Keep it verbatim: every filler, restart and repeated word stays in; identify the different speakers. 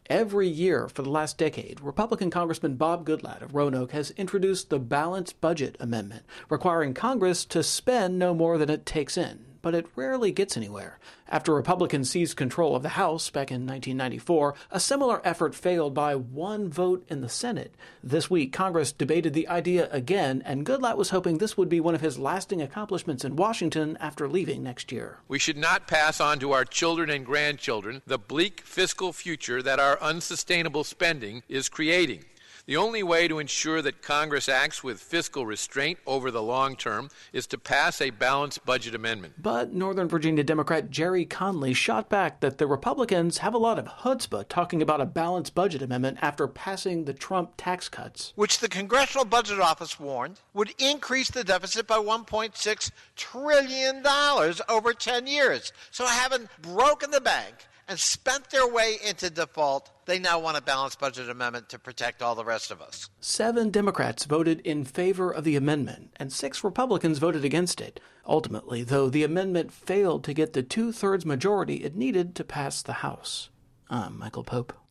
Speaker 1: Every year for the last decade, Republican Congressman Bob Goodlatte of Roanoke has introduced the Balanced Budget Amendment, requiring Congress to spend no more than it takes in. But it rarely gets anywhere. After Republicans seized control of the House back in nineteen ninety-four, a similar effort failed by one vote in the Senate. This week, Congress debated the idea again, and Goodlatte was hoping this would be one of his lasting accomplishments in Washington after leaving next year.
Speaker 2: We should not pass on to our children and grandchildren the bleak fiscal future that our unsustainable spending is creating. The only way to ensure that Congress acts with fiscal restraint over the long term is to pass a balanced budget amendment.
Speaker 1: But Northern Virginia Democrat Jerry Conley shot back that the Republicans have a lot of chutzpah talking about a balanced budget amendment after passing the Trump tax cuts,
Speaker 3: which the Congressional Budget Office warned would increase the deficit by one point six trillion dollars over ten years. So having broken the bank and spent their way into default, they now want a balanced budget amendment to protect all the rest of us.
Speaker 1: Seven Democrats voted in favor of the amendment, and six Republicans voted against it. Ultimately, though, the amendment failed to get the two-thirds majority it needed to pass the House. I'm Michael Pope.